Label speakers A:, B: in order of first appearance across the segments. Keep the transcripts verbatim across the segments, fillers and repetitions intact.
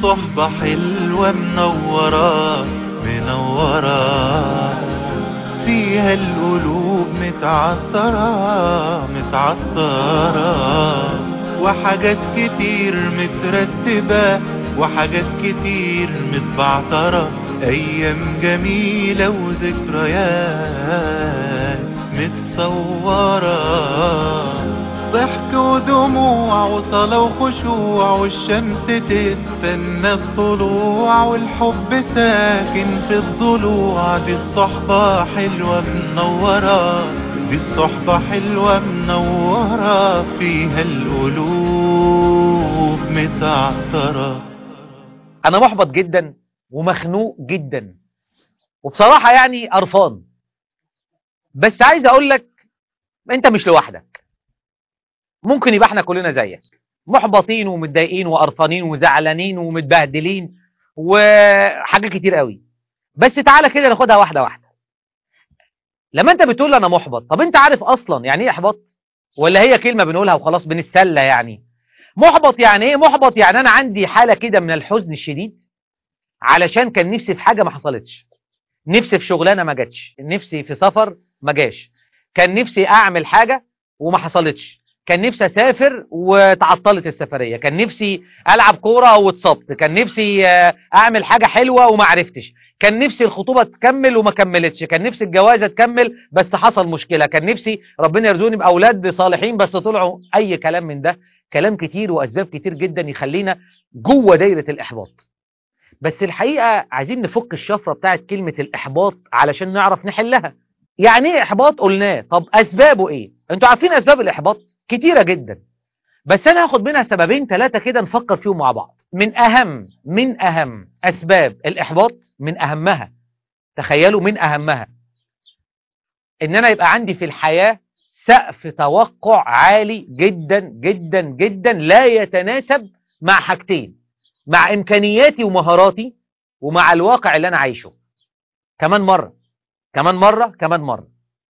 A: صحبة حلوة منورة منورة، فيها القلوب متعطرة متعطرة، وحاجات كتير مترتبة وحاجات كتير متبعترة، أيام جميلة وذكريات متصورة، ضحك ودموع وصلاة وخشوع، والشمس تستنى الطلوع، والحب ساكن في الضلوع. دي الصحبة حلوة منورة، دي الصحبة حلوة منورة، فيها القلوب متعطرة.
B: انا محبط جدا ومخنوق جدا، وبصراحة يعني قرفان، بس عايز اقول لك انت مش لوحدك. ممكن يبقى احنا كلنا زيك، محبطين ومتضايقين وقرفانين وزعلانين ومتبهدلين وحاجات كتير قوي. بس تعالى كده ناخدها واحدة واحدة. لما انت بتقول انا محبط، طب انت عارف اصلا يعني ايه احباط؟ ولا هي كلمة بنقولها وخلاص بنتسلى؟ يعني محبط يعني ايه؟ محبط يعني انا عندي حالة كده من الحزن الشديد علشان كان نفسي في حاجة ما حصلتش، نفسي في شغلانة ما جاتش، نفسي في سفر ما جاش، كان نفسي اعمل حاجة وما حصلتش، كان نفسي اسافر وتعطلت السفرية، كان نفسي العب كورة واتصبت، كان نفسي اعمل حاجة حلوة وما عرفتش، كان نفسي الخطوبة تكمل وما كملتش، كان نفسي الجوازة تكمل بس حصل مشكلة، كان نفسي ربنا يرزقني باولاد صالحين بس طلعوا اي كلام من ده. كلام كتير واسباب كتير جدا يخلينا جوه دايرة الاحباط. بس الحقيقة عايزين نفك الشفرة بتاعت كلمة الإحباط علشان نعرف نحلها. يعني ايه إحباط؟ قلناه. طب أسبابه إيه؟ أنتوا عارفين أسباب الإحباط كتيرة جدا، بس أنا هاخد منها سببين ثلاثة كده نفكر فيهم مع بعض. من أهم من أهم أسباب الإحباط، من أهمها، تخيلوا من أهمها، إن أنا يبقى عندي في الحياة سقف توقع عالي جدا جدا جدا لا يتناسب مع حاجتين، مع إمكانياتي ومهاراتي ومع الواقع اللي أنا عايشه. كمان مرة كمان مرة كمان مرة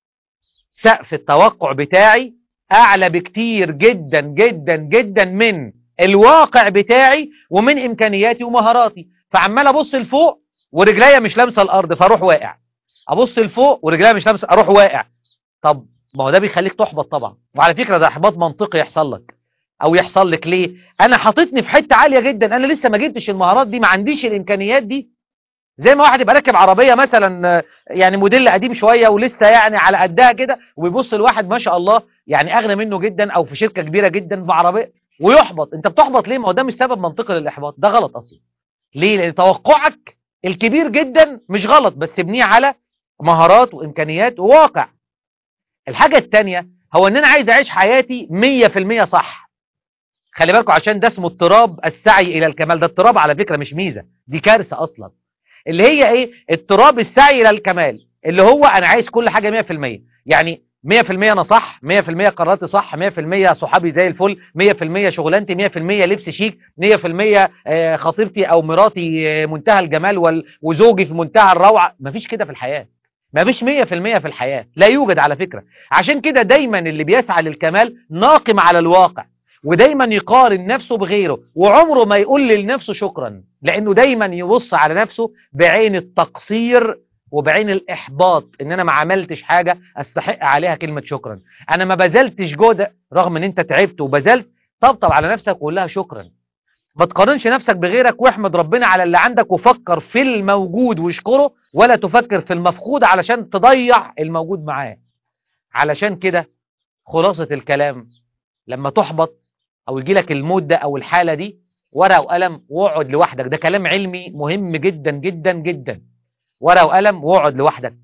B: سقف التوقع بتاعي أعلى بكتير جدا جدا جدا من الواقع بتاعي ومن إمكانياتي ومهاراتي. فعمال أبص لفوق ورجليا مش لامسة الأرض فأروح واقع، أبص لفوق ورجليا مش لامسة أروح واقع. طب ما هو ده بيخليك تحبط طبعا. وعلى فكرة ده إحباط منطقي يحصل لك او يحصل لك. ليه؟ انا حاططني في حته عاليه جدا، انا لسه ما جبتش المهارات دي، ما عنديش الامكانيات دي. زي ما واحد يبقى راكب عربيه مثلا يعني موديل قديم شويه ولسه يعني على قدها كده، ويبص لواحد ما شاء الله يعني اغنى منه جدا او في شركه كبيره جدا بعربيه ويحبط. انت بتحبط ليه؟ ما هو ده مش سبب منطقي للاحباط، ده غلط اصلا. ليه؟ لان توقعك الكبير جدا مش غلط، بس ابنيه على مهارات وامكانيات وواقع. الحاجه الثانيه هو ان انا عايز اعيش حياتي مية في المية صح. خلي بالكم عشان ده اسمه اضطراب السعي الى الكمال. ده اضطراب على فكرة مش ميزة، دي كارثة اصلا. اللي هي ايه؟ اضطراب السعي الى الكمال، اللي هو انا عايز كل حاجة مية في المية. يعني مية في المية انا صح، مية في المية قراراتي صح، مية في المية صحابي زي الفل، مية في المية شغلانتي، مية في المية لبس شيك، مية في المية خطيبتي او مراتي منتهى الجمال وال... وزوجي في منتهى الروعة. مفيش كده في الحياة، مفيش مية في المية في الحياة، لا يوجد على فكرة. عشان كده دايما اللي بيسعى للكمال ناقم على الواقع، ودايما يقارن نفسه بغيره، وعمره ما يقول لنفسه شكرا، لانه دايما يبص على نفسه بعين التقصير وبعين الاحباط، ان انا ما عملتش حاجة استحق عليها كلمة شكرا، انا ما بذلتش جهد رغم ان انت تعبت وبذلت. طبطب على نفسك وقول لها شكرا. ما تقارنش نفسك بغيرك، واحمد ربنا على اللي عندك، وفكر في الموجود واشكره، ولا تفكر في المفقود علشان تضيع الموجود معاه. علشان كده خلاصة الكلام، لما تحبط او يجي لك المود ده او الحالة دي، ورقة وقلم واقعد لوحدك. ده كلام علمي مهم جدا جدا جدا. ورقة وقلم واقعد لوحدك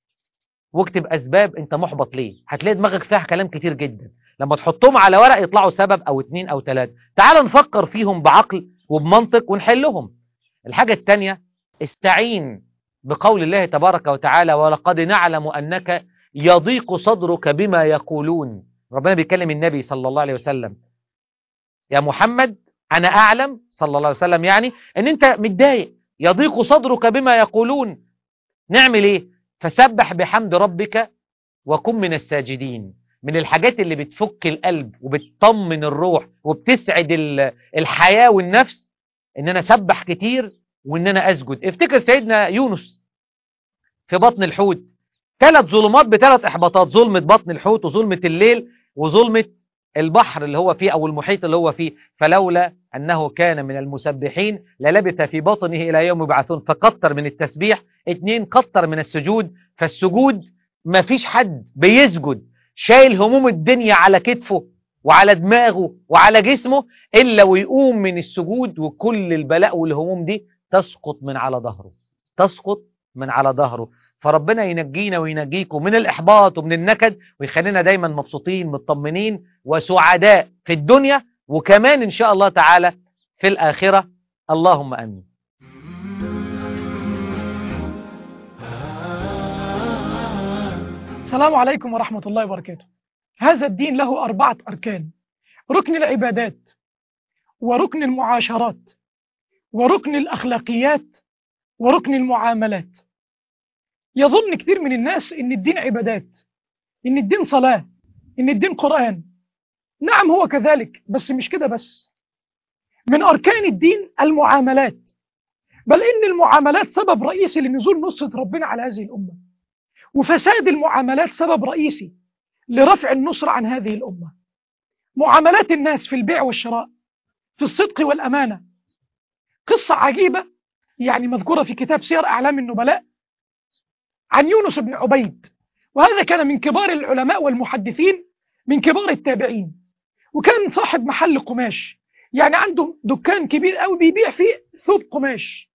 B: واكتب اسباب انت محبط ليه. هتلاقي دماغك فيها كلام كتير جدا، لما تحطهم على ورق يطلعوا سبب او اتنين او تلاتة. تعال نفكر فيهم بعقل وبمنطق ونحلهم. الحاجة التانية، استعين بقول الله تبارك وتعالى: ولقد نعلم انك يضيق صدرك بما يقولون. ربنا بيكلم النبي صلى الله عليه وسلم: يا محمد انا اعلم صلى الله عليه وسلم يعني ان انت متضايق، يضيق صدرك بما يقولون. نعمل ايه؟ فسبح بحمد ربك وكن من الساجدين. من الحاجات اللي بتفك القلب وبتطمن الروح وبتسعد الحياة والنفس ان انا اسبح كتير وان انا اسجد. افتكر سيدنا يونس في بطن الحوت، ثلاث ظلمات بثلاث احباطات، ظلمة بطن الحوت وظلمة الليل وظلمة البحر اللي هو فيه او المحيط اللي هو فيه، فلولا انه كان من المسبحين للبث في بطنه الى يوم يبعثون. فكتر من التسبيح. اتنين، كتر من السجود. فالسجود ما فيش حد بيسجد شايل هموم الدنيا على كتفه وعلى دماغه وعلى جسمه إلا ويقوم من السجود وكل البلاء والهموم دي تسقط من على ظهره، تسقط من على ظهره. فربنا ينجينا وينجيكم من الإحباط ومن النكد، ويخلينا دايما مبسوطين مطمنين وسعداء في الدنيا، وكمان إن شاء الله تعالى في الآخرة. اللهم أمين.
C: السلام عليكم ورحمة الله وبركاته. هذا الدين له أربعة أركان: ركن العبادات، وركن المعاشرات، وركن الأخلاقيات، وركن المعاملات. يظن كثير من الناس إن الدين عبادات، إن الدين صلاة، إن الدين قرآن. نعم هو كذلك، بس مش كده بس. من أركان الدين المعاملات، بل إن المعاملات سبب رئيسي لنزول نصرة ربنا على هذه الأمة، وفساد المعاملات سبب رئيسي لرفع النصر عن هذه الأمة. معاملات الناس في البيع والشراء، في الصدق والأمانة. قصة عجيبة يعني مذكورة في كتاب سير أعلام النبلاء عن يونس بن عبيد، وهذا كان من كبار العلماء والمحدثين، من كبار التابعين، وكان صاحب محل قماش، يعني عنده دكان كبير قوي بيبيع فيه ثوب قماش.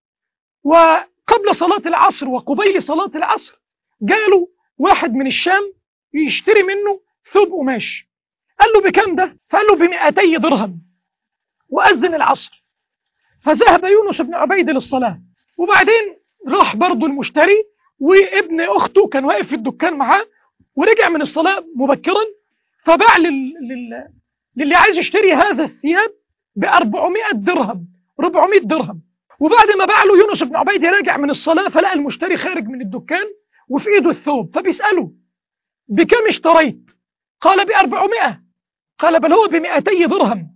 C: وقبل صلاة العصر وقبيل صلاة العصر جاله واحد من الشام يشتري منه ثوب قماش. قال له بكم ده؟ فقال له بمئتي درهم. وأذن العصر، فذهب يونس بن عبيد للصلاة، وبعدين راح برضو المشتري وابن أخته كان واقف في الدكان معاه، ورجع من الصلاة مبكرا، فباع لل... لل... للي عايز يشتري هذا الثياب بأربعمائة درهم، أربعمائة درهم. وبعد ما باع له يونس بن عبيد راجع من الصلاة، فلقى المشتري خارج من الدكان وفي ايده الثوب، فبيسأله بكم اشتريت؟ قال بأربعمائة. قال بل هو بمئتي درهم.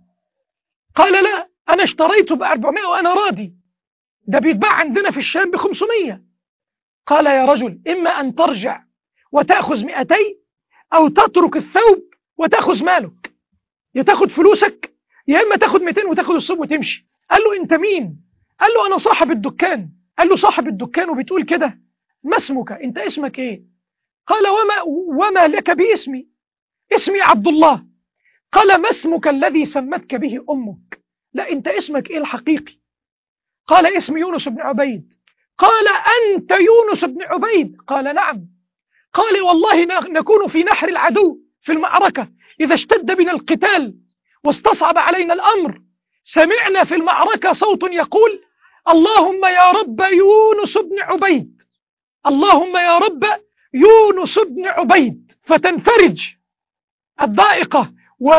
C: قال لا، أنا اشتريته بأربعمائة وأنا راضي، ده بيتباع عندنا في الشام بخمسمائة. قال يا رجل، إما أن ترجع وتأخذ مئتي، أو تترك الثوب وتأخذ مالك، يا تاخد فلوسك يا إما تاخد مئتين وتاخد الثوب وتمشي. قال له أنت مين؟ قال له أنا صاحب الدكان. قال له صاحب الدكان وبتقول كده؟ ما اسمك؟ أنت اسمك إيه؟ قال وما, وما لك باسمي؟ اسمي عبد الله. قال ما اسمك الذي سمتك به أمك؟ لا، أنت اسمك إيه الحقيقي؟ قال اسمي يونس بن عبيد. قال أنت يونس بن عبيد؟ قال نعم. قال والله نكون في نحر العدو في المعركة، إذا اشتد بنا القتال واستصعب علينا الأمر، سمعنا في المعركة صوت يقول اللهم يا رب يونس بن عبيد، اللهم يا رب يونس بن عبيد، فتنفرج الضائقة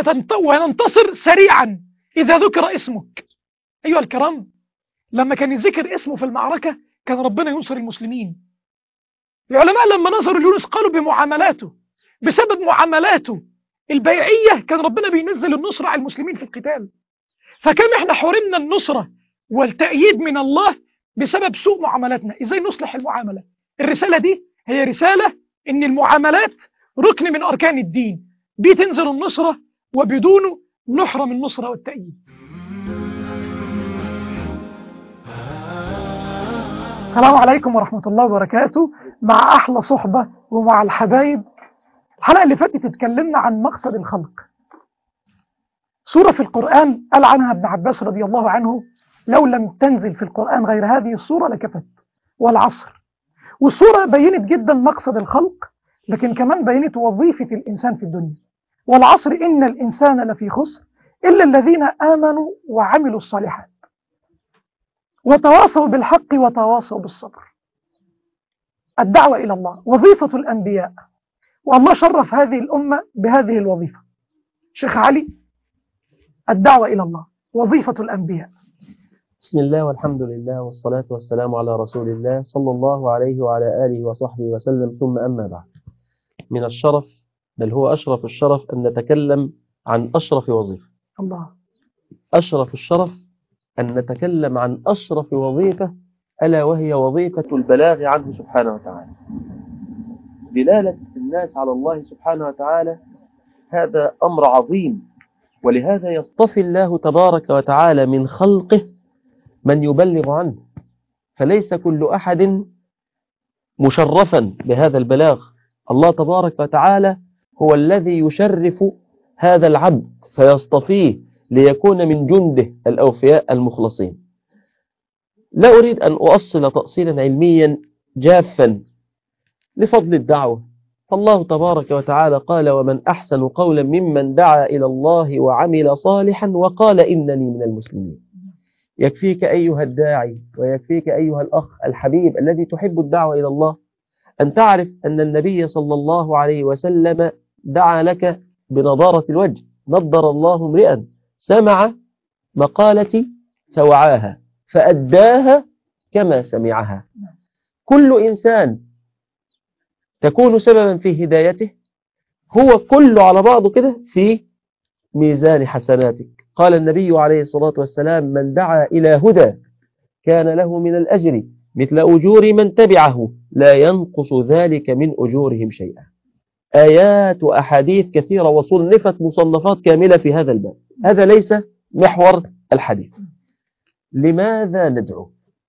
C: وننتصر سريعا إذا ذكر اسمك. أيها الكرام، لما كان يذكر اسمه في المعركة كان ربنا ينصر المسلمين. العلماء لما نظروا ليونس قالوا بمعاملاته، بسبب معاملاته البيعية كان ربنا بينزل النصرة على المسلمين في القتال. فكم احنا حرمنا النصرة والتأييد من الله بسبب سوء معاملاتنا. ازاي نصلح المعاملة؟ الرسالة دي هي رسالة ان المعاملات ركن من اركان الدين، بيه تنزل النصرة وبدونه نحرم النصرة والتأييد. السلام عليكم ورحمة الله وبركاته. مع أحلى صحبة ومع الحبايب. الحلقة اللي فاتت اتكلمنا عن مقصد الخلق. سورة في القرآن قال عنها ابن عباس رضي الله عنه لو لم تنزل في القرآن غير هذه السورة لكفت، والعصر. والسورة بينت جدا مقصد الخلق، لكن كمان بينت وظيفة الإنسان في الدنيا. والعصر إن الإنسان لفي خسر إلا الذين آمنوا وعملوا الصالحات وتواصوا بالحق وتواصوا بالصبر. الدعوة إلى الله وظيفة الأنبياء، والله شرف هذه الأمة بهذه الوظيفة. شيخ علي، الدعوة إلى الله وظيفة الأنبياء.
D: بسم الله والحمد لله والصلاة والسلام على رسول الله صلى الله عليه وعلى آله وصحبه وسلم، ثم أما بعد. من الشرف، بل هو أشرف الشرف، أن نتكلم عن أشرف وظيفة.
C: الله.
D: أشرف الشرف أن نتكلم عن أشرف وظيفة، ألا وهي وظيفة البلاغ عنه سبحانه وتعالى. دلالة الناس على الله سبحانه وتعالى هذا أمر عظيم، ولهذا يصطفي الله تبارك وتعالى من خلقه من يبلغ عنه، فليس كل أحد مشرفا بهذا البلاغ. الله تبارك وتعالى هو الذي يشرف هذا العبد فيصطفيه ليكون من جنده الأوفياء المخلصين. لا أريد أن أؤصل تأصيلا علميا جافا لفضل الدعوة، فالله تبارك وتعالى قال: ومن أحسن قولا ممن دعا إلى الله وعمل صالحا وقال إنني من المسلمين. يكفيك أيها الداعي ويكفيك أيها الأخ الحبيب الذي تحب الدعوة إلى الله أن تعرف أن النبي صلى الله عليه وسلم دعا لك بنضارة الوجه. نضر الله امرئا سمع مقالتي فوعاها فأداها كما سمعها. كل إنسان تكون سببا في هدايته هو كله على بعضه كده في ميزان حسناتك. قال النبي عليه الصلاة والسلام: من دعا إلى هدى كان له من الأجر مثل أجور من تبعه لا ينقص ذلك من أجورهم شيئا. آيات وأحاديث كثيرة وصنفت مصنفات كاملة في هذا الباب. هذا ليس محور الحديث. لماذا ندعو؟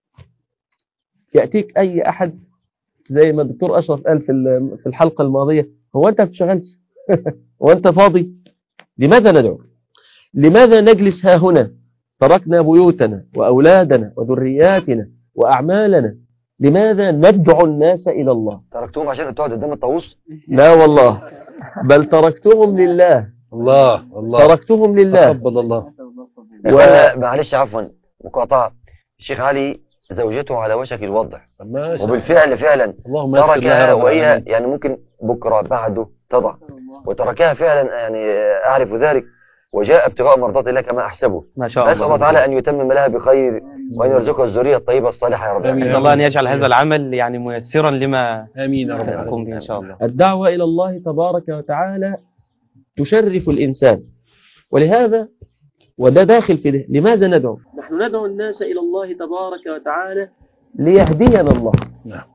D: يأتيك أي أحد زي ما الدكتور أشرف قال في الحلقة الماضية: هو أنت بتشغلش؟ هو أنت فاضي؟ لماذا ندعو؟ لماذا نجلس ها هنا؟ تركنا بيوتنا وأولادنا وذرياتنا وأعمالنا. لماذا ندعو الناس إلى الله؟
E: تركتهم عشان تقعد قدام الطاووس؟
D: لا والله، بل تركتهم لله.
E: الله الله
D: تركتهم لله.
E: تقبل الله.
D: و...
E: معلش عفوا مقاطعة، الشيخ علي زوجته على وشك الوضع وبالفعل فعلا تركها، وهي يعني ممكن بكرة بعده تضع، وتركها فعلا، يعني أعرف ذلك، وجاء ابتغاء مرضات الله كما أحسبه.
B: ما شاء الله.
E: نسأل الله تعالى أن يتمم لها بخير وأن يرزقها الذرية الطيبة الصالحة يا رب.
F: نسأل الله أن يجعل هذا العمل يعني ميسرا لما
D: آمين يا رب
F: تقوم به إن شاء الله.
D: الدعوة إلى الله تبارك وتعالى تشرف الإنسان، ولهذا وده داخل في ده. لماذا ندعو؟ نحن ندعو الناس إلى الله تبارك وتعالى ليهدينا الله.
E: نعم.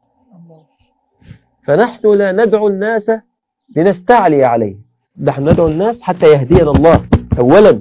D: فنحن لا ندعو الناس لنستعلي عليه، نحن ندعو الناس حتى يهدينا الله أولا.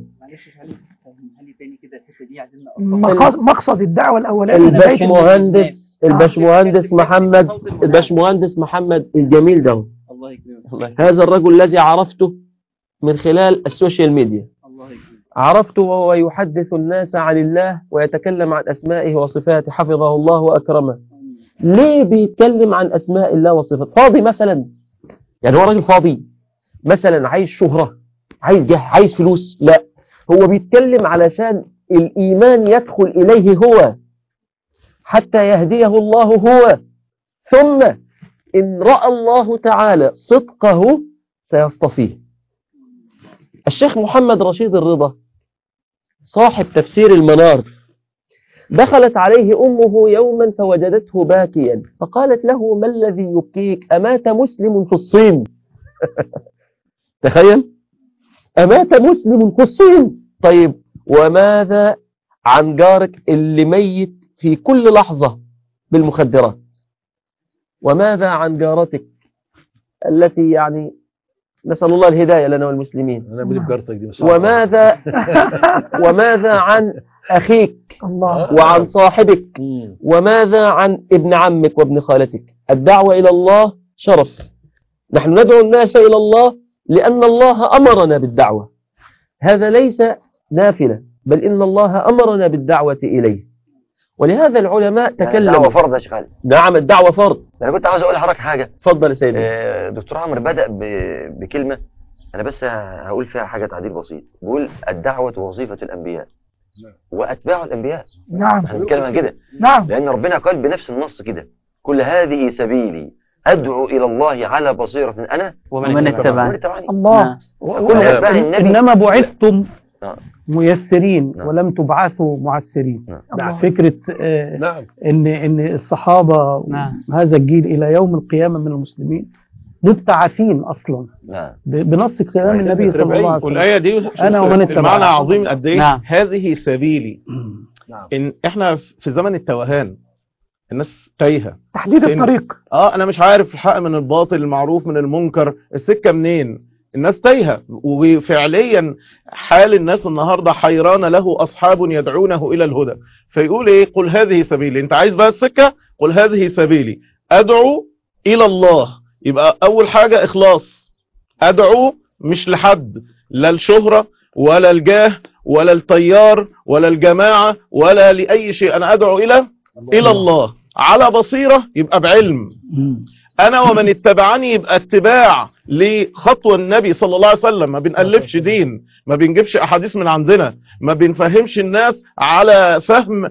C: مقصد الدعوة الأولاني
D: الباشمهندس الباشمهندس محمد الباشمهندس محمد الجميل ده، هذا الرجل الذي عرفته من خلال السوشيال ميديا، عرفته وهو يحدث الناس عن الله ويتكلم عن أسمائه وصفاته حفظه الله وأكرمه. ليه بيتكلم عن أسماء الله وصفاته؟ فاضي مثلا؟ يعني هو راجل فاضي مثلا عايز شهرة، عايز جاه، عايز فلوس؟ لا، هو بيتكلم علشان الإيمان يدخل إليه هو حتى يهديه الله هو، ثم إن رأى الله تعالى صدقه سيصطفيه. الشيخ محمد رشيد الرضا صاحب تفسير المنار، دخلت عليه أمه يوما فوجدته باكيا فقالت له: ما الذي يبكيك؟ أمات مسلم في الصين. تخيل، أمات مسلم في الصين. طيب وماذا عن جارك اللي ميت في كل لحظة بالمخدرات؟ وماذا عن جارتك التي يعني نسأل الله الهداية لنا والمسلمين؟
E: أنا بدي بجارتك دي.
D: وماذا وماذا عن أخيك
C: الله
D: وعن صاحبك؟ وماذا عن ابن عمك وابن خالتك؟ الدعوة إلى الله شرف. نحن ندعو الناس إلى الله لأن الله أمرنا بالدعوة. هذا ليس نافلة، بل إن الله أمرنا بالدعوة إليه. ولهذا العلماء تكلموا.
E: الدعوة فرض يا شيخ علي.
D: نعم الدعوة فرض.
E: أنا كنت عاوز أقول لحضرتك حاجة.
D: اتفضل يا سيدي.
E: آه دكتور عمرو بدأ بكلمة أنا بس هقول فيها حاجة تعديل بسيط، بيقول الدعوة وظيفة الأنبياء وأتباع الأنبياء.
C: نعم.
E: احنا بنتكلم عن كده.
C: نعم.
E: لأن ربنا قال بنفس النص كده: كل هذه سبيلي أدعو إلى الله على بصيرة أنا
F: ومن اتبعني.
C: الله.
E: كل أتباع النبي.
G: إنما بعثتم
E: نعم.
G: ميسرين
E: نعم.
G: ولم تبعثوا معسرين.
E: نعم.
G: فكرة آه
E: نعم.
G: إن إن الصحابة
F: نعم.
G: هذا الجيل إلى يوم القيامة من المسلمين مبتعثين أصلا.
E: نعم.
G: بنص كلام النبي صلى الله عليه وسلم.
H: والآية دي
G: أنا ومن اتبعني.
H: المعنى عظيم قد إيه؟
F: نعم.
H: هذه سبيلي ان احنا في زمن التوهان، الناس تايهه.
C: تحديد الطريق.
H: اه انا مش عارف الحق من الباطل، المعروف من المنكر، السكه منين. الناس تايهه، وفعليا حال الناس النهارده حيران له اصحاب يدعونه الى الهدى. فيقول ايه؟ قل هذه سبيلي. انت عايز بقى السكه؟ قل هذه سبيلي ادعو الى الله. يبقى اول حاجه اخلاص. ادعو مش لحد، لا الشهره ولا الجاه ولا الطيار ولا الجماعه ولا لاي شيء. انا ادعو الى الى الله على بصيره، يبقى بعلم. انا ومن اتبعني، يبقى اتباع لخطوة النبي صلى الله عليه وسلم. ما بنألفش دين، ما بنجيبش احاديث من عندنا، ما بنفهمش الناس على فهم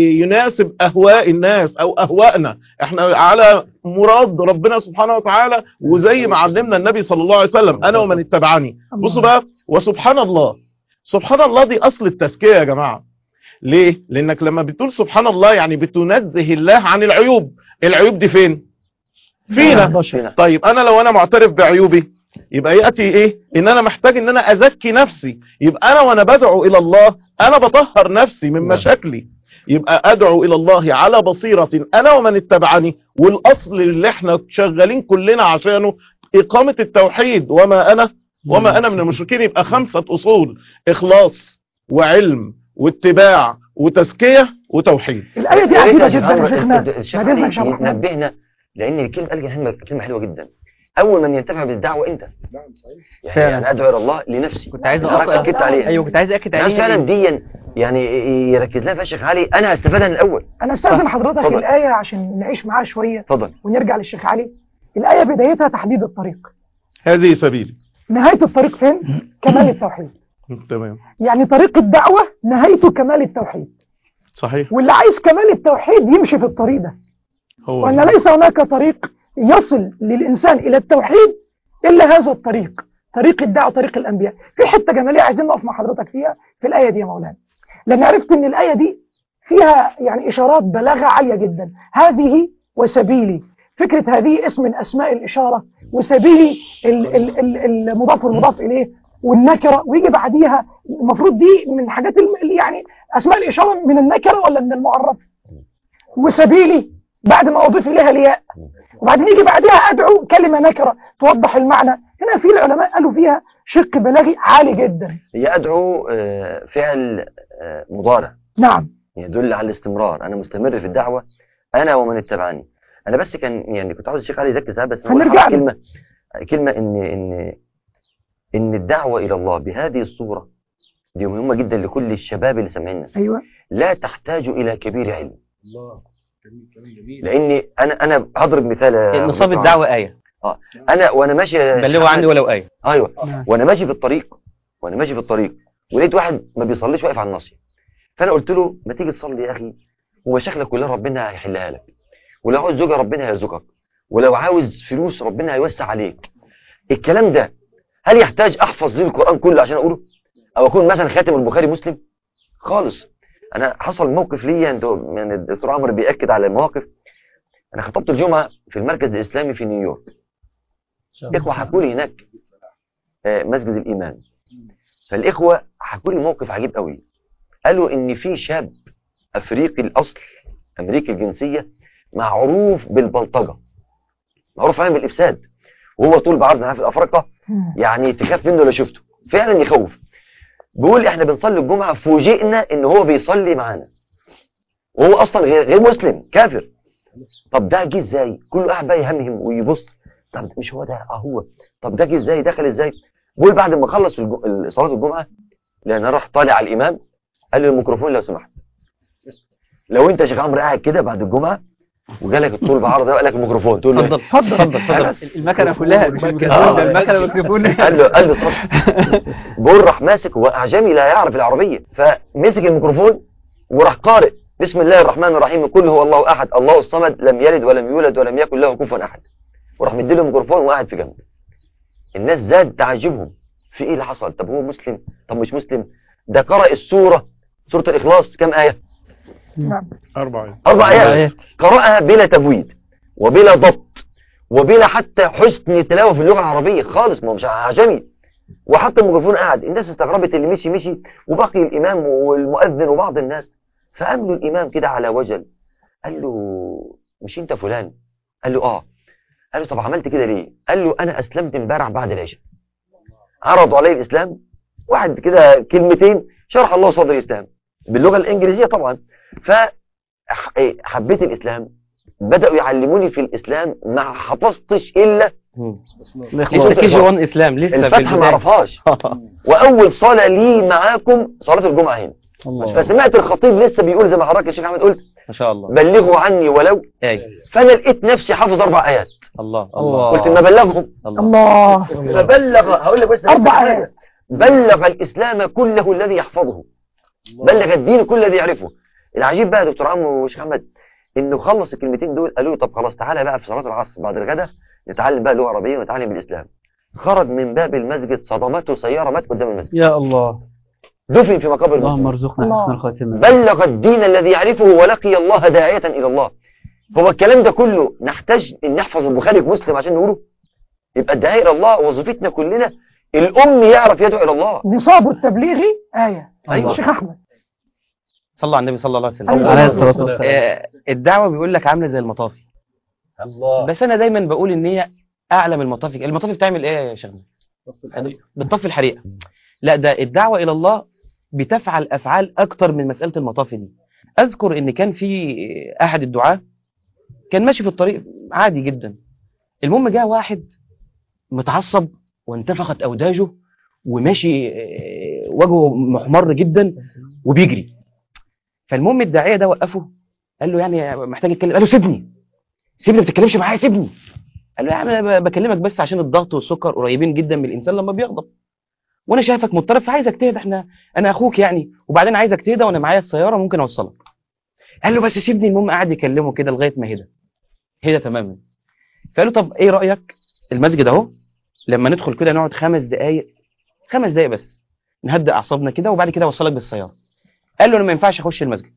H: يناسب اهواء الناس او اهوائنا. احنا على مراد ربنا سبحانه وتعالى، وزي ما علمنا النبي صلى الله عليه وسلم انا ومن اتبعني. بصوا بقى، وسبحان الله. سبحان الله دي اصل التزكية يا جماعة. ليه؟ لانك لما بتقول سبحان الله يعني بتنزه الله عن العيوب. العيوب دي فين؟ فينا. طيب انا لو انا معترف بعيوبي، يبقى ياتي ايه؟ ان انا محتاج ان انا ازكي نفسي. يبقى انا وانا بدعو الى الله انا بطهر نفسي من مشاكلي. يبقى ادعو الى الله على بصيرة انا ومن اتبعني. والاصل اللي احنا شغالين كلنا عشانه اقامة التوحيد، وما انا وما انا من المشركين. يبقى خمسة اصول: اخلاص وعلم واتباع وتزكية وتوحيد.
C: الآية دي عجيبة جدا يا شيخنا.
E: نبهنا، لان الكلمه قال كلمه حلوه جدا. اول من ينتفع بالدعوه انت. يعني انا ادعو الى الله لنفسي.
F: كنت عايز اكد عليها. ايوه كنت عايز اكد عليها.
E: فعلا دي يعني يركز لها الشيخ علي، انا هستفادها من الاول.
C: انا استاذن حضرتك فضل. الايه عشان نعيش معاها شويه.
E: اتفضل.
C: ونرجع للشيخ علي. الايه بدايتها تحديد الطريق.
H: هذه سبيلي.
C: نهايه الطريق فين؟ كمال التوحيد.
H: تمام.
C: يعني طريق الدعوه نهايته كمال التوحيد.
H: صحيح.
C: واللي عايز كمال التوحيد يمشي في الطريق ده. هو وأن ليس هناك طريق يصل للإنسان إلى التوحيد إلا هذا الطريق، طريق الدعوة، طريق الأنبياء. في حتة جمالية عايزين نقف مع حضرتك فيها في الآية دي يا مولانا، لأن عرفت أن الآية دي فيها يعني إشارات بلاغة عالية جدا. هذه وسبيلي، فكرة هذه اسم من أسماء الإشارة، وسبيلي المضاف والمضاف إليه والنكرة، ويجي بعديها المفروض دي من حاجات يعني أسماء الإشارة من النكرة ولا من المعرف. وسبيلي بعد ما أضيف إليها الياء، وبعدين يجي بعدها أدعو كلمة نكرة توضح المعنى. هنا في العلماء قالوا فيها شق بلاغي عالي جدا.
E: هي أدعو فعل مضارع،
C: نعم،
E: يدل على الاستمرار. أنا مستمر في الدعوة أنا ومن اتبعني. أنا بس كان يعني كنت عاوز الشيخ علي يركز على بس
C: هنرجع
E: كلمة كلمة إن إن إن الدعوة إلى الله بهذه الصورة دي مهمة جدا لكل الشباب اللي سامعيننا.
C: أيوة.
E: لا تحتاج إلى كبير علم. الله. لاني انا انا هضرب مثال.
F: نصاب الدعوه ايه.
E: اه انا وانا ماشي
F: بلغوا عني ولو ايه.
E: ايوه آه. وانا ماشي في الطريق وانا ماشي في الطريق ولقيت واحد ما بيصليش واقف على الناصيه، فانا قلت له ما تيجي تصلي يا اخي، ومشاكلك كلها ربنا هيحلها لك، ولو عاوز زوجه ربنا هيرزقك، ولو عاوز فلوس ربنا هيوسع عليك. الكلام ده هل يحتاج احفظ لي القران كله عشان اقوله، او اكون مثلا خاتم البخاري مسلم؟ خالص. انا حصل موقف ليا، انتوا يعني الدكتور عمرو بيأكد على المواقف. انا خطبت الجمعه في المركز الاسلامي في نيويورك، اخوه حكوا لي هناك مسجد الامام، فالاخوه حكوا لي موقف عجيب قوي. قالوا ان في شاب افريقي الاصل امريكي الجنسيه معروف بالبلطجه، معروف عامل بالافساد، وهو طول بعرض في افريقيا يعني تخاف منه لو شفته، فعلا يخوف. بيقول احنا بنصلي الجمعه فوجئنا ان هو بيصلي معانا وهو اصلا غير, غير مسلم كافر. طب ده جه ازاي؟ كله قاعد بقى يهمهم ويبص، طب مش هو ده اه هو، طب ده جه ازاي؟ دخل ازاي؟ بيقول بعد ما خلص صلاه الجمعه لان راح طالع على الامام قال له الميكروفون لو سمحت، لو انت يا شيخ عمرو قاعد كده بعد الجمعه وجالك الطول بعرض ده وقال لك الميكروفون تقول له
F: اتفضل اتفضل اتفضل المكنه كلها مش الميكروفون ده المكنه والميكروفون.
E: قال له قال له اتفضل. بيقول راح ماسك، هو اعجمي لا يعرف العربيه، فمسك الميكروفون وراح قارئ بسم الله الرحمن الرحيم قل هو الله احد الله الصمد لم يلد ولم يولد ولم يكن له كفوا احد، وراح مديله الميكروفون وقاعد في جنبه. الناس زاد تعجبهم في ايه اللي حصل، طب هو مسلم طب مش مسلم، ده قرأ السوره سوره الاخلاص كم ايه؟
C: نعم
H: أربع آيات.
E: أربع آيات قرأها بلا تفويض وبلا ضبط وبلا حتى حسن تلاوة في اللغة العربية خالص، ما هو مش عجمي، وحتى الميكروفون قاعد. الناس استغربت، اللي مشي مشي وبقي الإمام والمؤذن وبعض الناس. فقام له الامام كده على وجل، قال له مش انت فلان؟ قال له اه. قال له طب عملت كده ليه؟ قال له انا اسلمت امبارح بعد العشاء. عرضوا علي الاسلام، واحد كده كلمتين شرح الله صدر الاسلام باللغه الانجليزيه طبعا، فحبيت الاسلام، بداوا يعلموني في الاسلام، ما حفظتش الا
F: لسه كي جي واحد اسلام، لسه
E: الفتحه ما اعرفهاش. واول صلاه لي معاكم صلاه الجمعه هنا، فسمعت الخطيب لسه بيقول زي ما حضرتك يا شيخ احمد قلت
F: ما شاء الله
E: بلغوا عني ولو
F: اي،
E: فانا لقيت نفسي حافظ اربع ايات.
F: الله الله
E: قلت ما بلغهم
C: الله
E: فبلغ. هقول لك بس
C: اربع ايات.
E: بلغ الاسلام كله الذي يحفظه، بلغ الدين كل الذي يعرفه. العجيب بقى يا دكتور عمرو وشيخ احمد انه خلص الكلمتين دول، قالوا له طب خلاص تعالى بقى في صلاه العصر بعد الغداء نتعلم بقى لغه عربيه ونتعلم الاسلام. خرج من باب المسجد صدمته سياره، مات قدام المسجد.
G: يا الله،
E: دفن في مقابر المسلمين.
G: اللهم ارزقنا حسن الخاتمه.
E: بلغ الدين الذي يعرفه ولقي الله داعية إلى الله. هو الكلام ده كله نحتاج ان نحفظ البخاري ومسلم عشان نقوله؟ يبقى الداعية إلى الله وظيفتنا كلنا الأم يعرف يدعو إلى الله.
C: نصاب التبليغ آية.
E: أيوة
C: شيخ أحمد
F: صلى على النبي صلى الله عليه وسلم.
C: عليه الصلاة
G: والسلام.
F: آه، الدعوة بيقول لك عاملة زي المطافي.
E: الله.
F: بس أنا دايما بقول إن هي أعلى من المطافي. المطافي بتعمل إيه يا شيخنا؟ بتطفي الحريقة. لا، ده الدعوة إلى الله بتفعل أفعال أكتر من مسألة المطافي دي. أذكر إن كان في أحد الدعاة كان ماشي في الطريق عادي جدا، المهم جاء واحد متعصب وانتفخت أوداجه وماشي وجهه محمر جدا وبيجري. فالمهم الداعية ده وقفه، قال له يعني محتاج يتكلم. قال له سيبني سيبني ما بتتكلمش معايا، سيبني. قال له يا عم انا بكلمك بس عشان الضغط والسكر قريبين جدا من الانسان لما بيغضب، وانا شايفك مضطرب فعايزك تهدى، احنا انا اخوك يعني، وبعدين عايزك تهدى وانا معايا السياره ممكن اوصلك. قال له بس سيبني. المهم قعد يكلمه كده لغايه ما هدى هدى تماما. فقال له طب ايه رايك المسجد اهو، لما ندخل كده نقعد خمس دقائق خمس دقائق بس نهدئ اعصابنا كده وبعد كده اوصلك بالسياره. قال له انا ما ينفعش اخش المسجد،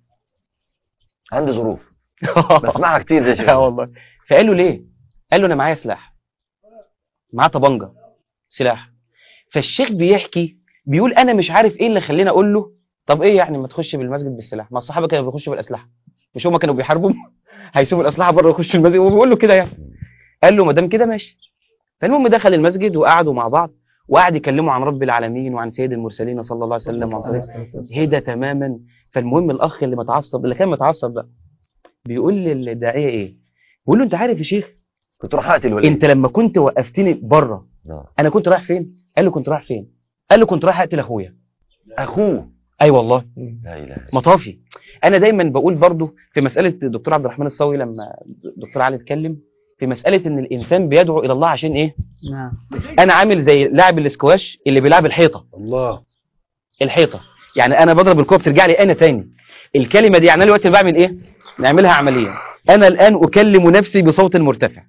E: عندي ظروف. بسمعها كتير يا شيخ.
F: اه والله. فقال له ليه؟ قال له انا معايا سلاح، معاه طبنجه سلاح. فالشيخ بيحكي بيقول انا مش عارف ايه اللي خليني اقول له طب ايه يعني ما تخش بالمسجد بالسلاح؟ ما الصحابه كانوا بيخشوا بالاسلحه، مش هم كانوا بيحاربوا هيسيبوا الاسلحه بره ويخشوا المسجد؟ وبيقول له كده يعني. قال له ما دام كده ماشي. فالمهم دخل المسجد وقعدوا مع بعض وقعد يكلموا عن رب العالمين وعن سيد المرسلين صلى الله عليه وسلم وعن طريق هدى تماما. فالمهم الاخ اللي متعصب اللي كان متعصب بقى بيقول للداعيه ايه؟ بيقول له انت عارف يا شيخ
E: كنت رايح اقتل ولا
F: انت لما كنت وقفتني بره انا كنت رايح فين؟ قال له كنت رايح فين؟ قال له كنت رايح اقتل اخويا.
E: اخوه؟
F: اي أيوة والله.
E: لا اله.
F: مطافي. انا دايما بقول برضو في مساله الدكتور عبد الرحمن الصاوي لما الدكتور علي اتكلم في مساله ان الانسان بيدعو الى الله عشان ايه؟ نعم. انا عامل زي لاعب الاسكواش اللي بيلعب الحيطه.
E: الله.
F: الحيطه يعني انا بضرب الكوره بترجع لي انا تاني. الكلمه دي يعني انا دلوقتي بعمل ايه؟ نعملها عمليا. انا الان اكلم نفسي بصوت مرتفع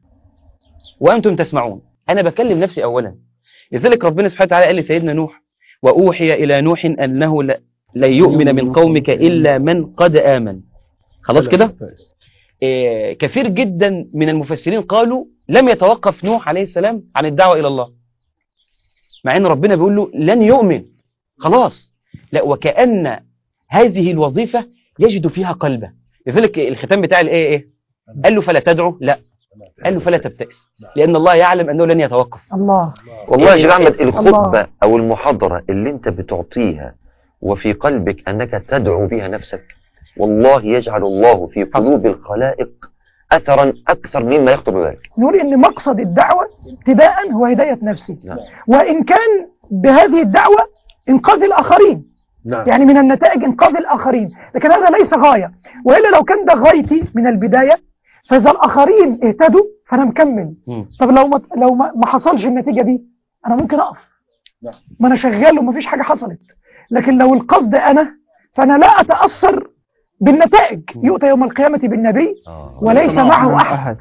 F: وانتم تسمعون. انا بكلم نفسي اولا. لذلك ربنا سبحانه وتعالى قال لسيدنا نوح واوحي الى نوح انه لا لن يؤمن من قومك الا من قد امن. خلاص كده. إيه كثير جدا من المفسرين قالوا لم يتوقف نوح عليه السلام عن الدعوه الى الله، مع ان ربنا بيقول له لن يؤمن خلاص. لا، وكأن هذه الوظيفه يجد فيها قلبه. لذلك الختام بتاع الايه ايه؟ قال له فلا تدعو، لا قال له فلا تبتئس، لان الله يعلم انه لن يتوقف.
C: الله.
E: والله يا شيخ احمد الخطبه او المحاضره اللي انت بتعطيها وفي قلبك انك تدعو بها نفسك، والله يجعل الله في قلوب الخلائق اثرا اكثر مما يخطر بذلك.
C: نقول ان مقصد الدعوه ابتداء هو هدايه نفسي. نعم. وان كان بهذه الدعوه انقاذ الاخرين. نعم. يعني من النتائج انقاذ الاخرين، لكن هذا ليس غايه، والا لو كان ده غايتي من البدايه فاذا الاخرين اهتدوا فانا مكمل. م. طب لو ما لو ما حصلش النتيجه دي انا ممكن اقف. نعم. ما انا شغال ومفيش حاجه حصلت. لكن لو القصد انا فانا لا اتاثر بالنتائج. يؤتى يوم القيامه بالنبي وليس معه احد،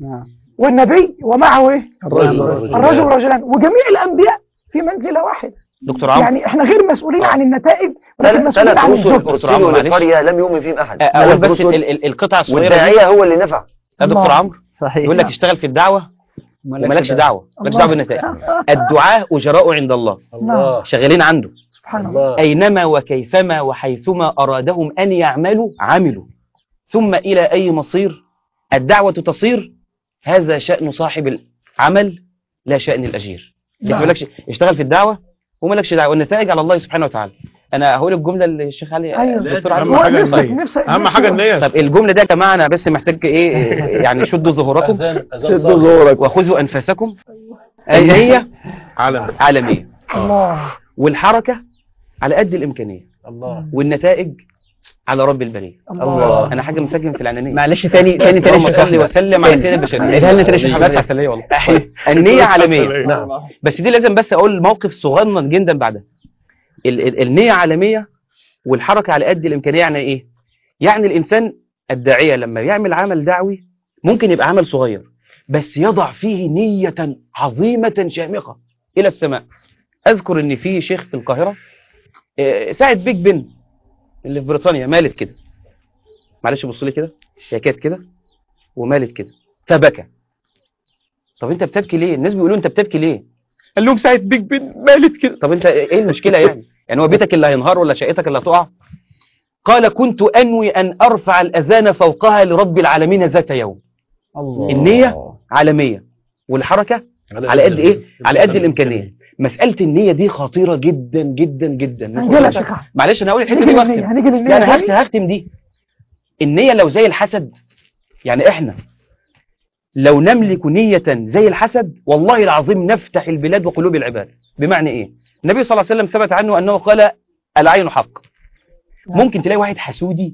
C: والنبي ومعه ايه؟ الرجل ورجلان، وجميع الانبياء في منزله واحده.
F: دكتور عمرو
C: يعني احنا غير مسؤولين عن النتائج ولكن مسؤولين عن الزهد.
E: دكتور عمرو لقريه لم يؤمن فيهم احد.
F: اول بس القطعه الصغيره
E: والداعيه هو اللي نفع.
F: دكتور عمرو يقول لك اشتغل في الدعوه ومالكش دعوه، مالكش دعوه بالنتائج. الدعاء اجراء عند الله. الله. شغالين عنده
C: سبحان الله.
F: أينما وكيفما وحيثما أرادهم أن يعملوا عملوا، ثم إلى أي مصير الدعوة تصير. هذا شأن صاحب العمل لا شأن الأجير. انت مالكش اشتغل في الدعوة ومالكش دعوة، والنتائج على الله سبحانه وتعالى. انا هقول الجمله اللي الشيخ علي الدكتور علي
H: اهم حاجه النية. اهم حاجه النية.
F: طب الجمله دي يا جماعه انا بس محتاج ايه يعني شدوا ظهوركم، شدوا ظهوركم واخذوا انفاسكم. النية
H: عالمية
F: عالميه
C: الله،
F: والحركه على قد الامكانيه
H: الله،
F: والنتائج على رب البريه.
C: الله.
F: انا حاجه مسجن في العنانيه.
B: معلش تاني تاني تاني
F: اللهم صل وسلم على سيدنا البشريه.
B: ايه لنا تاني شيخ حضرتك
F: عسليه والله. النيه عالميه. نعم. بس دي لازم بس اقول موقف صغنن جدا بعدها. ال ال النيه عالميه والحركه على قد الامكانيه. يعني ايه؟ يعني الانسان الداعيه لما يعمل عمل دعوي ممكن يبقى عمل صغير بس يضع فيه نيه عظيمه شامخه الى السماء. اذكر ان في شيخ في القاهره ساعه بيج بن اللي في بريطانيا مالت كده، معلش بصوا لي كده، هي كانت كده ومالت كده فبكى. طب انت بتبكي ليه؟ الناس بيقولوا انت بتبكي ليه؟ قال لهم ساعه بيج بن مالت كده. طب انت ايه المشكله يعني؟ يعني هو بيتك اللي هينهار ولا شقتك اللي هتقع؟ قال كنت انوي ان ارفع الاذان فوقها لرب العالمين ذات يوم. الله. النيه عالميه والحركه على قد ايه؟ على قد الامكانيه. مسألة النية دي خطيرة جدا جدا جدا. معلش انا هقول الحته دي واختم. يعني هختم هختم دي. النية لو زي الحسد، يعني احنا لو نملك نية زي الحسد والله العظيم نفتح البلاد وقلوب العباد. بمعنى ايه؟ النبي صلى الله عليه وسلم ثبت عنه انه قال العين حق. ممكن تلاقي واحد حسودي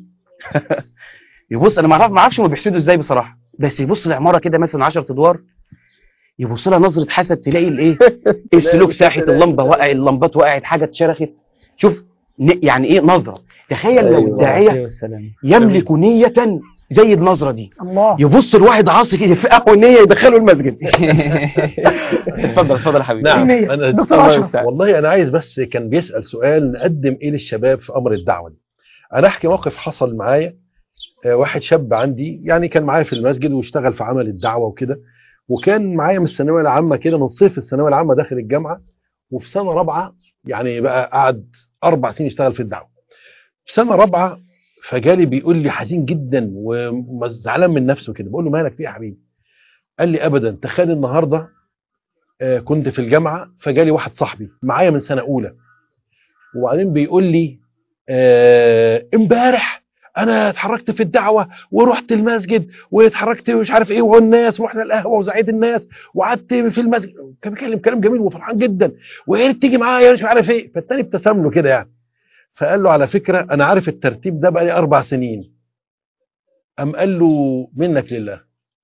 F: يبص، انا ما اعرف ما اعرفش هم بيحسدوا ازاي بصراحة، بس يبص العمارة كده مثلا عشرة ادوار يبص لها نظرة حسد، تلاقي الايه السلوك ساحت، اللمبة وقع، اللمبات وقعت، حاجة اتشرخت. شوف يعني ايه نظرة. تخيل لو الداعية يملك نية زي النظرة دي، الله. يبص الواحد عاصي كده يفقه النية يدخله المسجد. اتفضل اتفضل يا حبيبي.
I: نعم أنا دكتور والله انا عايز بس كان بيسأل سؤال نقدم ايه للشباب في امر الدعوة دي. انا احكي موقف حصل معايا. واحد شاب عندي يعني كان معايا في المسجد واشتغل في عمل الدعوة وكده، وكان معايا من الثانويه العامه كده، من صيف الثانويه العامه داخل الجامعه، وفي سنه رابعه يعني بقى قعد اربع سنين يشتغل في الدعوه. في سنه رابعه فجالي بيقول لي حزين جدا وزعلان من نفسه كده. بقول له مالك في ايه يا حبيبي؟ قال لي ابدا، تخيل النهارده آه كنت في الجامعه فجالي واحد صاحبي معايا من سنه اولى وبعدين بيقول لي امبارح آه انا اتحركت في الدعوه ورحت المسجد واتحركت مش عارف ايه والناس ورحنا القهوه وزعيت الناس وقعدت في المسجد. كان بيتكلم كلام جميل وفرحان جدا ويا ريت تيجي معايا مش عارف ايه. فالتاني ابتسم له كده يعني، فقال له على فكره انا عارف الترتيب ده بقى لي اربع سنين. قام قال له منك لله.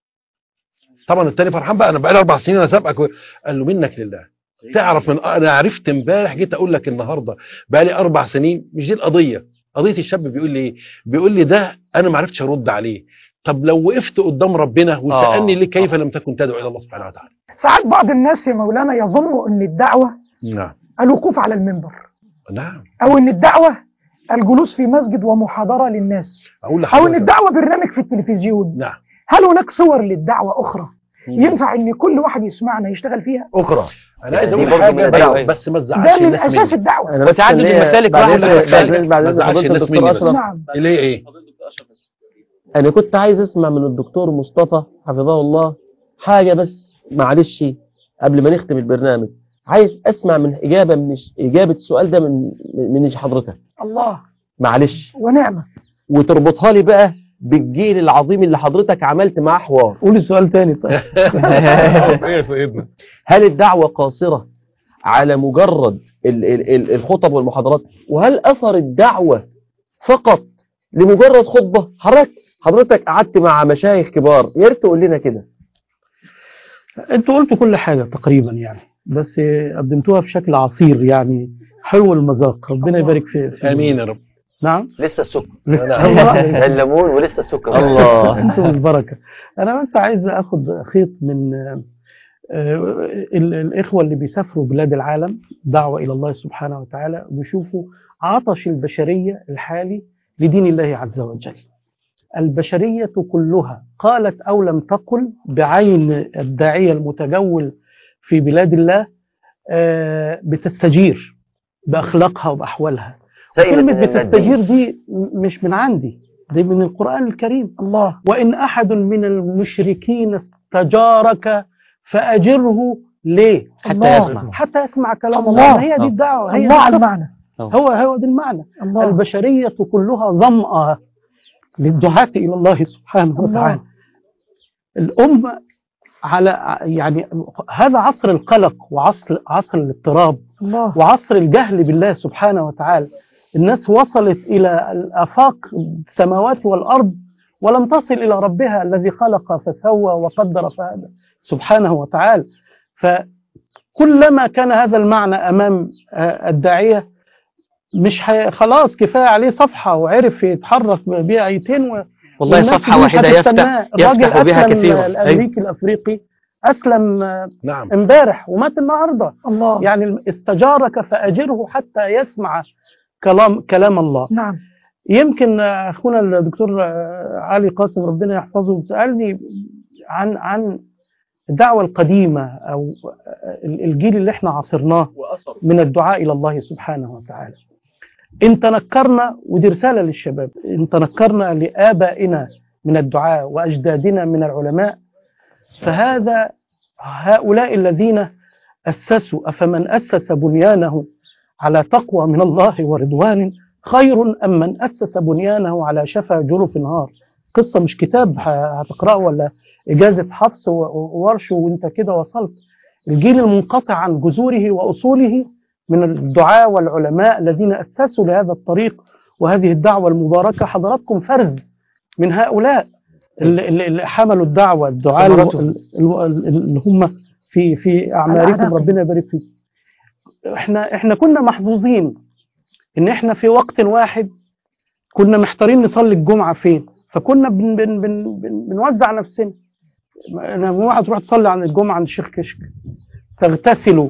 I: طبعا التاني فرحان بقى، انا بقى لي اربع سنين انا سابقك. قال له منك لله، تعرف من انا عرفت امبارح جيت اقول لك النهارده بقى لي اربع سنين. مش دي القضيه. قضيه الشاب بيقول لي ايه؟ بيقول لي ده انا ما عرفتش ارد عليه. طب لو وقفت قدام ربنا وسالني ليه كيف لم تكن تدعو الى الله سبحانه وتعالى؟
C: ساعات بعض الناس يا مولانا يظنوا ان الدعوه
I: نعم
C: الوقوف على المنبر،
I: نعم،
C: او ان الدعوه الجلوس في مسجد ومحاضره للناس،
I: أقول
C: او ان الدعوه برنامج في التلفزيون.
I: نعم.
C: هل هناك صور للدعوه اخرى ينفع ان كل واحد يسمعنا يشتغل فيها؟
I: اخرى انا عايز اقول حاجه بس ما تزعلش
C: ده من
I: الناس
C: اساس الدعوه.
F: وتعدد المسالك واحد
I: ما تزعلش الناس مني بس.
C: نعم.
I: اللي هي ايه؟
D: انا كنت عايز اسمع من الدكتور مصطفى حفظه الله حاجه بس معلش قبل ما نختم البرنامج. عايز اسمع من اجابه من اجابه السؤال ده من من حضرتك.
C: الله
D: معلش
C: ونعمه.
D: وتربطها لي بقى بالجيل العظيم اللي حضرتك عملت معاه حوار.
G: قول السؤال تاني طيب.
H: ايه يا سيدنا؟
D: هل الدعوة قاصرة على مجرد ال ال ال الخطب والمحاضرات؟ وهل أثر الدعوة فقط لمجرد خطبة؟ حضرتك حضرتك قعدت مع مشايخ كبار، يا ريت تقول لنا كده.
G: انتوا قلتوا كل حاجة تقريبا يعني، بس قدمتوها بشكل عصير يعني حلو المذاق. ربنا يبارك فيك.
I: امين يا رب.
G: نعم
E: لسه السكر الليمون ولسه السكر.
G: الله انتم البركه. انا بس عايز اخد خيط من الإخوة اللي بيسافروا بلاد العالم دعوة إلى الله سبحانه وتعالى وبيشوفوا عطش البشرية الحالي لدين الله عز وجل. البشرية كلها قالت أو لم تقل بعين الداعية المتجول في بلاد الله بتستجير بأخلاقها وبأحوالها.
E: سيدة
G: كلمة
E: النبي.
G: بتستجير دي مش من عندي، دي من القرآن الكريم.
C: الله.
G: وإن أحد من المشركين استجارك فأجره ليه؟
F: حتى
C: الله.
F: يسمع.
G: حتى يسمع كلام
C: الله.
G: الله. هي دي الدعوة، هي
C: الله على
G: دي
C: المعنى.
G: هو هو دي المعنى.
C: الله.
G: البشرية كلها ظمأة للدعاة إلى الله سبحانه
C: الله.
G: وتعالى. الأمة على يعني هذا عصر القلق وعصر عصر الاضطراب
C: الله.
G: وعصر الجهل بالله سبحانه وتعالى. الناس وصلت إلى الآفاق السماوات والأرض ولم تصل إلى ربها الذي خلق فسوى وقدر فهدى سبحانه وتعالى. فكلما كان هذا المعنى أمام الداعية مش خلاص كفاية عليه صفحة وعرف يتحرك بها آيتين و...
F: والله صفحة واحدة يفتح يفتح بها كثيرا.
G: الأمريكي أيوه. الأفريقي أسلم
I: نعم.
G: امبارح ومات النهاردة.
C: الله.
G: يعني استجارك فأجره حتى يسمع كلام كلام الله.
C: نعم.
G: يمكن أخونا الدكتور علي قاسم ربنا يحفظه سألني عن عن الدعوة القديمة أو الجيل اللي احنا عاصرناه من الدعاء إلى الله سبحانه وتعالى. إن تنكرنا، ودي رسالة للشباب، إن تنكرنا لآبائنا من الدعاء وأجدادنا من العلماء فهذا هؤلاء الذين أسسوا. أفمن أسس بنيانه على تقوى من الله ورضوان خير أم من أسس بنيانه على شفا جرف نهار. قصة مش كتاب هتقرأه ولا إجازة حفص وورش وانت كده وصلت. الجيل المنقطع عن جذوره وأصوله من الدعاء والعلماء الذين أسسوا لهذا الطريق وهذه الدعوة المباركة. حضراتكم فرز من هؤلاء اللي حملوا الدعوة، الدعاء اللي هم في في أعماركم ربنا يبارك فيكم. احنا احنا كنا محظوظين ان احنا في وقت واحد كنا محتارين نصلي الجمعة فين، فكنا بن بن بن بن بنوزع نفسنا. انا واحد تروح تصلي عن الجمعة عند الشيخ كشك تغتسلوا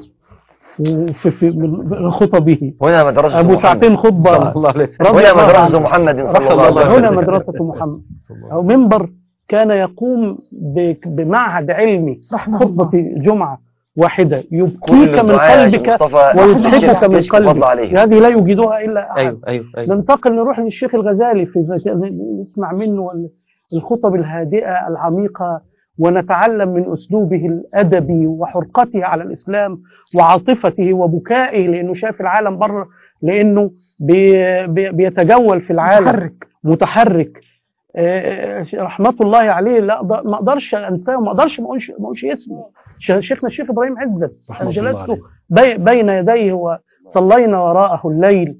G: وفي في من خطبه
E: هنا مدرسة
G: ابو ساعتين خطبة
E: هنا مدرسة محمد صلى الله عليه وسلم.
G: هنا مدرسة محمد او منبر كان يقوم بمعهد علمي خطبة جمعة واحدة يبكيك من قلبك ويضحكك من قلبك. هذه لا يوجدها إلا أحد.
F: أيوه أيوه أيوه.
G: ننتقل نروح للشيخ الغزالي في نسمع منه الخطب الهادئة العميقة ونتعلم من أسلوبه الأدبي وحرقته على الإسلام وعاطفته وبكائه لأنه شاف العالم بره، لأنه بي بي بيتجول في العالم متحرك, متحرك. رحمة الله عليه لا ما اقدرش انساه وما اقدرش ما اقولش ما اقولش اسمه. شيخنا الشيخ ابراهيم عزت انا جلست بي بين يديه وصلينا وراءه الليل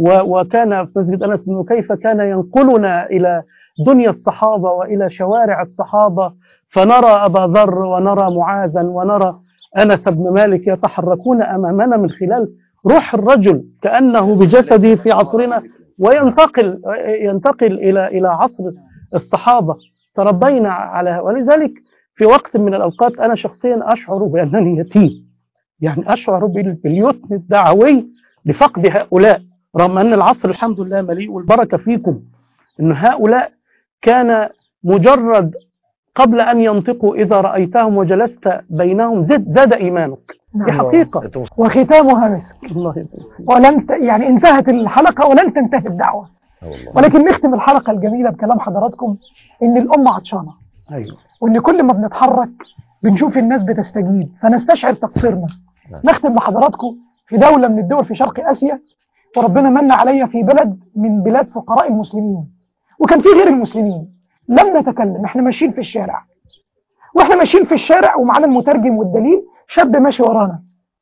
G: وكان في مسجد انس انه كيف كان ينقلنا الى دنيا الصحابه والى شوارع الصحابه فنرى ابا ذر ونرى معاذا ونرى انس بن مالك يتحركون امامنا من خلال روح الرجل كانه بجسده في عصرنا وينتقل ينتقل إلى إلى عصر الصحابة. تربينا على، ولذلك في وقت من الأوقات أنا شخصيا أشعر بأنني يتيم، يعني أشعر باليتم الدعوي لفقد هؤلاء، رغم أن العصر الحمد لله مليء والبركة فيكم. إن هؤلاء كان مجرد قبل أن ينطقوا إذا رأيتهم وجلست بينهم زد زاد إيمانك. دي حقيقة
C: وختامها مسك. الله ولن ت... يعني انتهت الحلقة ولن تنتهي الدعوة، ولكن نختم الحلقة الجميلة بكلام حضراتكم إن الأمة عطشانة.
G: أيوة.
C: وإن كل ما بنتحرك بنشوف الناس بتستجيب فنستشعر تقصيرنا. نختم لحضراتكم في دولة من الدول في شرق آسيا، وربنا من عليا في بلد من بلاد فقراء المسلمين وكان في غير المسلمين. لم نتكلم، احنا ماشيين في الشارع واحنا ماشيين في الشارع ومعنا المترجم والدليل، شاب ماشي ورانا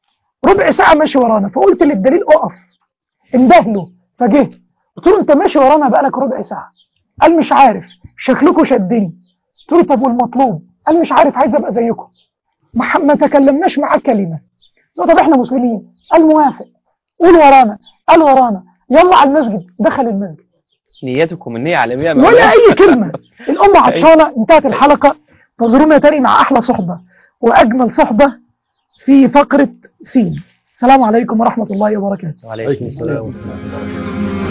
C: ربع ساعة ماشي ورانا، فقلت للدليل اقف اندهله، فجه قلت له انت ماشي ورانا بقالك ربع ساعة. قال مش عارف شكلكم شدني. قلت له طب والمطلوب؟ قال مش عارف عايز ابقى زيكم. ما تكلمناش معاه كلمة. قلت له طب احنا مسلمين؟ قال موافق. قول ورانا. قال ورانا. يلا على المسجد. دخل المسجد.
F: نيتكم النية عالمية
C: ولا اي كلمة. الامة عطشانة. انتهت الحلقة. تنظرونا تاني مع احلى صحبة واجمل صحبة في فقرة سين. السلام عليكم ورحمة الله وبركاته.
I: وعليكم السلام ورحمة الله وبركاته.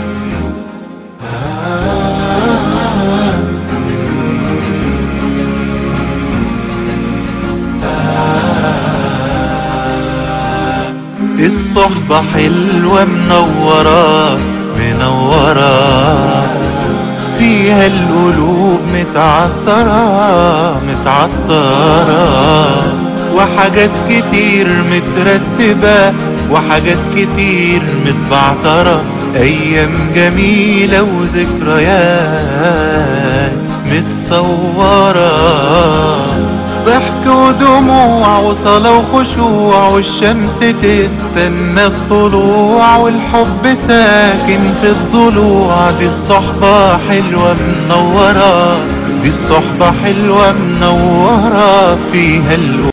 A: السلام الصحبة حلوة منورة منورة، فيها القلوب متعطرة متعطرة، وحاجات كتير مترتبة وحاجات كتير متبعترة، أيام جميلة وذكريات متصورة، ضحك ودموع وصلاة وخشوع، والشمس تستنى الطلوع، والحب ساكن في الضلوع. دي الصحبة حلوة منورة، دي الصحبة حلوة منورة، فيها القلوب